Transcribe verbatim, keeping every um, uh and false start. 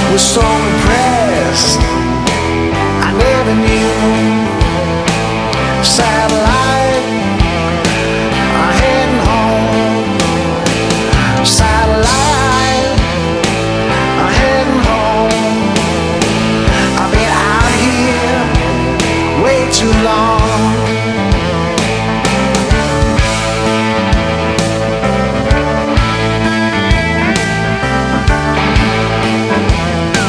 was so impressed, I never knew. Satellite, I'm heading home. Satellite, I'm heading home. I've been out here way too long.